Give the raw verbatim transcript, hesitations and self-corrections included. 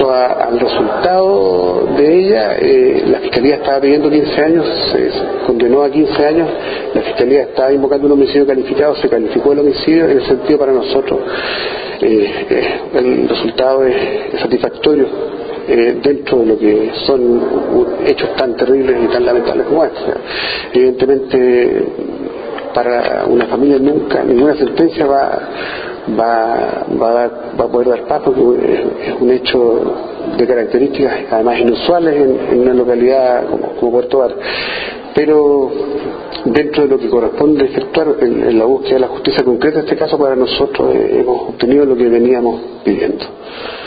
cuanto a, al resultado de ella, eh, la Fiscalía estaba pidiendo quince años, se, se condenó a quince años, la Fiscalía estaba invocando un homicidio calificado, se calificó el homicidio, en el sentido para nosotros eh, eh, el resultado es, es satisfactorio eh, dentro de lo que son uh, hechos tan terribles y tan lamentables como este. Evidentemente, para una familia nunca, ninguna sentencia va va, va, a, dar, va a poder dar paz, porque es, es un hecho de características además inusuales en, en una localidad como, como Puerto Varas. Pero dentro de lo que corresponde efectuar en, en la búsqueda de la justicia concreta, en este caso para nosotros eh, hemos obtenido lo que veníamos pidiendo.